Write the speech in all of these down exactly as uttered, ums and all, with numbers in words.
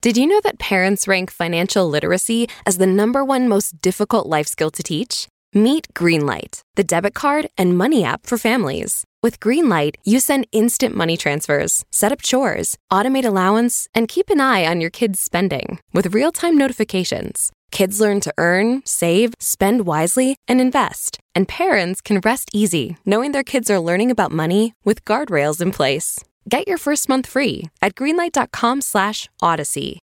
Did you know that parents rank financial literacy as the number one most difficult life skill to teach? Meet Greenlight, the debit card and money app for families. With Greenlight, you send instant money transfers, set up chores, automate allowance, and keep an eye on your kids' spending with real-time notifications. Kids learn to earn, save, spend wisely, and invest. And parents can rest easy knowing their kids are learning about money with guardrails in place. Get your first month free at greenlight.com slash odyssey.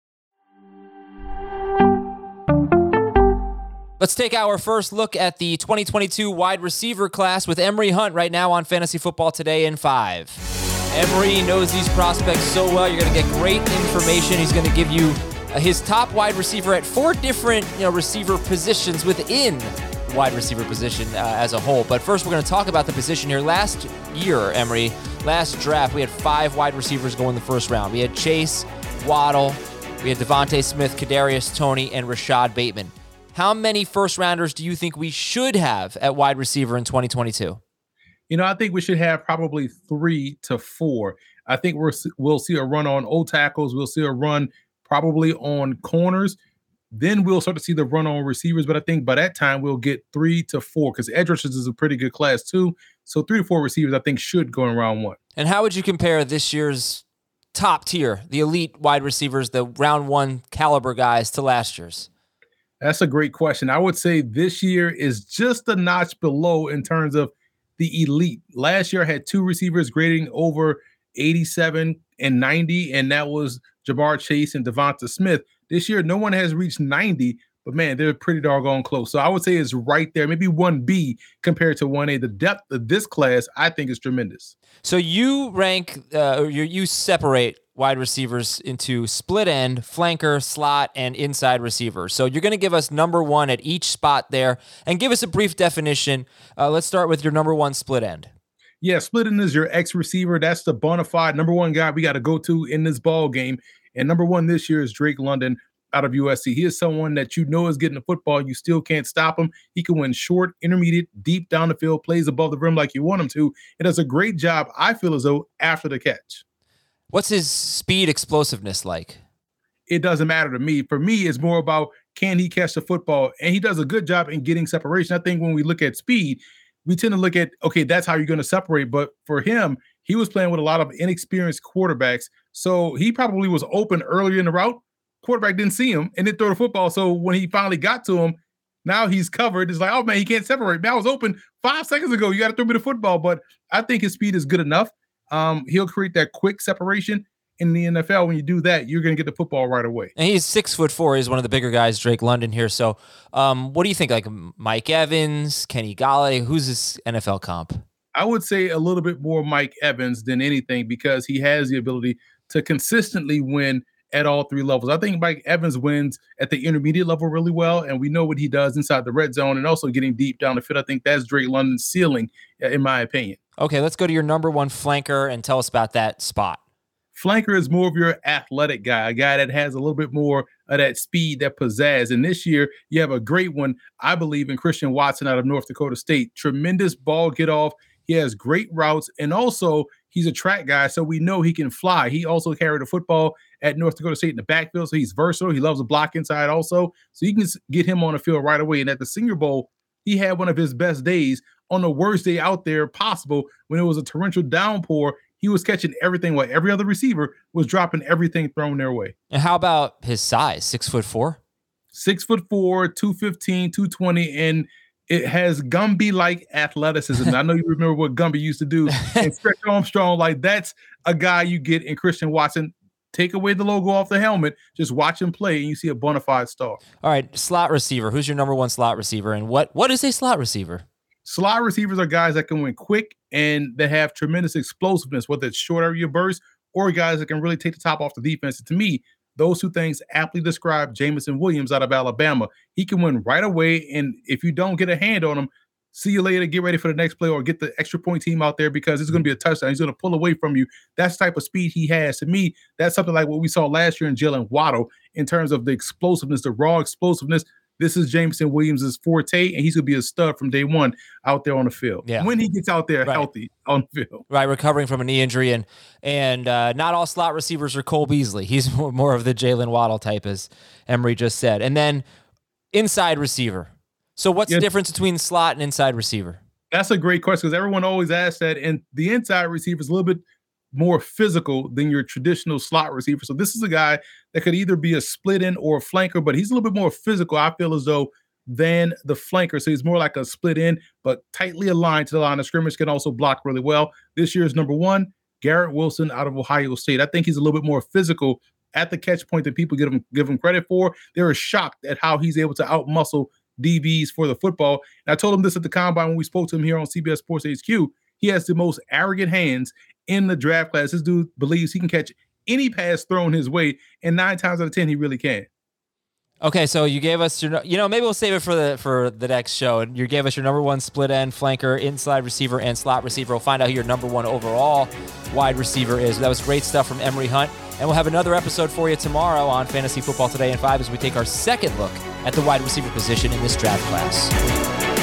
Let's take our first look at the twenty twenty-two wide receiver class with Emory Hunt right now on Fantasy Football Today in five. Emory knows these prospects so well. You're going to get great information. He's going to give you uh, his top wide receiver at four different you know, receiver positions within wide receiver position uh, as a whole. But first, we're going to talk about the position here. Last year, Emory, last draft, we had five wide receivers go in the first round. We had Chase, Waddle, we had Devontae Smith, Kadarius Toney, and Rashad Bateman. How many first-rounders do you think we should have at wide receiver in twenty twenty-two? You know, I think we should have probably three to four. I think we're, we'll see a run on O tackles. We'll see a run probably on corners. Then we'll start to see the run on receivers. But I think by that time, we'll get three to four because edge rushers is a pretty good class too. So three to four receivers, I think, should go in round one. And how would you compare this year's top tier, the elite wide receivers, the round one caliber guys, to last year's? That's a great question. I would say this year is just a notch below in terms of the elite. Last year I had two receivers grading over eighty-seven and ninety, and that was Ja'Marr Chase and Devonta Smith. This year, no one has reached ninety, but man, they're pretty doggone close. So I would say it's right there, maybe one B compared to one A. The depth of this class, I think, is tremendous. So you rank, uh, or you, you separate wide receivers into split end, flanker, slot, and inside receiver. So you're going to give us number one at each spot there and give us a brief definition. Uh, let's start with your number one split end. Yeah, split end is your X receiver. That's the bona fide number one guy we got to go to in this ball game. And number one this year is Drake London out of U S C. He is someone that you know is getting the football. You still can't stop him. He can win short, intermediate, deep down the field, plays above the rim like you want him to. It does a great job, I feel as though, after the catch. What's his speed explosiveness like? It doesn't matter to me. For me, it's more about can he catch the football? And he does a good job in getting separation. I think when we look at speed, we tend to look at, okay, that's how you're going to separate. But for him, he was playing with a lot of inexperienced quarterbacks. So he probably was open earlier in the route. Quarterback didn't see him and didn't throw the football. So when he finally got to him, now he's covered. It's like, oh, man, he can't separate. Man, I was open five seconds ago. You got to throw me the football. But I think his speed is good enough. Um, he'll create that quick separation in the N F L. When you do that, you're going to get the football right away. And he's six foot four. He's one of the bigger guys, Drake London here. So um, what do you think? Like Mike Evans, Kenny Galladay, who's his N F L comp? I would say a little bit more Mike Evans than anything because he has the ability to consistently win at all three levels. I think Mike Evans wins at the intermediate level really well, and we know what he does inside the red zone and also getting deep down the field. I think that's Drake London's ceiling, in my opinion. Okay, let's go to your number one flanker and tell us about that spot. Flanker is more of your athletic guy, a guy that has a little bit more of that speed, that pizzazz. And this year, you have a great one, I believe, in Christian Watson out of North Dakota State. Tremendous ball get off. He has great routes, and also he's a track guy, so we know he can fly. He also carried the football at North Dakota State in the backfield, so he's versatile. He loves to block inside also, so you can get him on the field right away. And at the Senior Bowl, he had one of his best days on the worst day out there possible when it was a torrential downpour. He was catching everything while every other receiver was dropping everything thrown their way. And how about his size? Six foot four? Six foot four, two fifteen, two twenty, and it has Gumby-like athleticism. I know you remember what Gumby used to do. And Stretch Armstrong, like that's a guy you get in Christian Watson. Take away the logo off the helmet, just watch him play, and you see a bona fide star. All right, slot receiver. Who's your number one slot receiver, and what what is a slot receiver? Slot receivers are guys that can win quick and that have tremendous explosiveness, whether it's short area bursts or guys that can really take the top off the defense. And to me, those two things aptly describe Jameson Williams out of Alabama. He can win right away, and if you don't get a hand on him, see you later, get ready for the next play, or get the extra point team out there because it's going to be a touchdown. He's going to pull away from you. That's the type of speed he has. To me, that's something like what we saw last year in Jalen Waddle in terms of the explosiveness, the raw explosiveness. this is Jameson Williams' forte, and he's going to be a stud from day one out there on the field. Yeah. When he gets out there right. healthy on the field. Right, recovering from a knee injury. And and uh, not all slot receivers are Cole Beasley. He's more, more of the Jalen Waddle type, as Emory just said. And then inside receiver. So what's yeah. the difference between slot and inside receiver? That's a great question because everyone always asks that. And the inside receiver is a little bit more physical than your traditional slot receiver. So this is a guy that could either be a split end or a flanker, but he's a little bit more physical, I feel as though, than the flanker. So he's more like a split end, but tightly aligned to the line of scrimmage, can also block really well. This year's number one, Garrett Wilson out of Ohio State. I think he's a little bit more physical at the catch point than people give him, give him credit for. They were shocked at how he's able to outmuscle D Bs for the football. And I told him this at the Combine when we spoke to him here on C B S Sports H Q. He has the most arrogant hands in the draft class. This dude believes he can catch any pass thrown his way, and nine times out of ten, he really can. Okay, so you gave us your, you know, maybe we'll save it for the for the next show. You gave us your number one split end, flanker, inside receiver, and slot receiver. We'll find out who your number one overall wide receiver is. That was great stuff from Emory Hunt. And we'll have another episode for you tomorrow on Fantasy Football Today in five as we take our second look at the wide receiver position in this draft class.